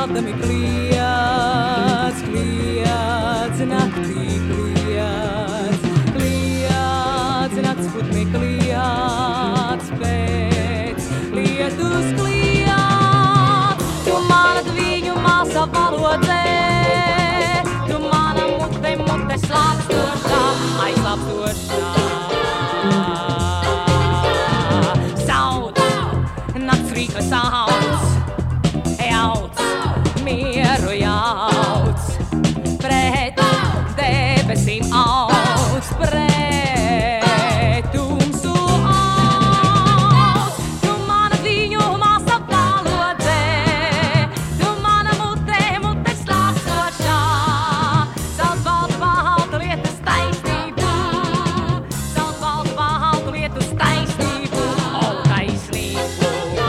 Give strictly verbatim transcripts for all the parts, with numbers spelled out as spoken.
slāpdami kliedz, kliedz, naktī kliedz, kliedz, nakts putni kliedz, pēc lietus kliedz. Tu mana dviņu māsa valodē, tu mana mute, mute slāpstošā, aizslāpstošā. Sauc, nakts rīka sauc, jauc, mieru jauc, pret debesīm auc, pret tumsu auc. Tu mana viņu māsa valodē, tu mana mute, mute slāpstošā, sauc baltu baltu lietus taisnību, sauc baltu baltu lietus taisnību, o taisnību.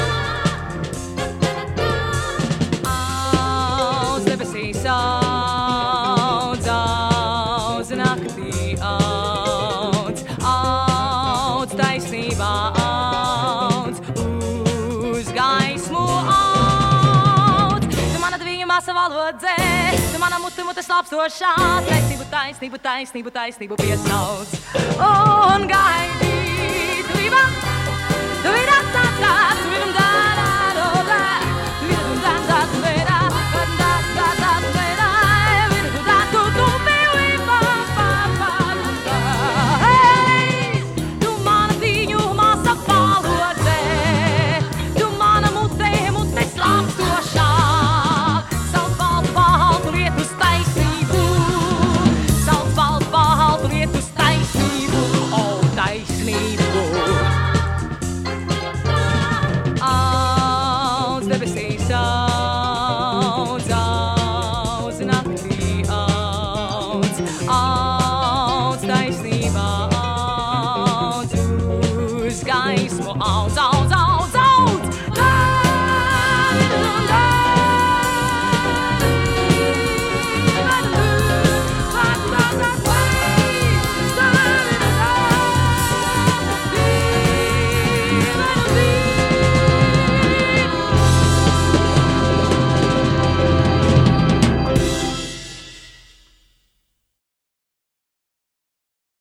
Auz debesīs audz, audz naktī audz, audz taisnībā audz, uz gaismu audz. Tu mana dviņu māsa valodē, tu mana mute, mute slāpstošā, taisnību, taisnību, taisnību, taisnību piesauc. Un gaidi, tu iba, tu ira tā tā, tu iram dā dā do dā, tu iram dā dā tu vera, dā dā dā dā tu vera, iram dā tu tu meu iba, pa pa pa. Hey, tu mana viņu māsa valodē, tu mana mute, mute slāpstošā, sauc baltu baltu lietus taisnību, sauc baltu baltu lietus taisnību, o taisnību. Audz debesīs audz, audz naktī audz, audz taisnībā audz, uz gaismu audz, audz,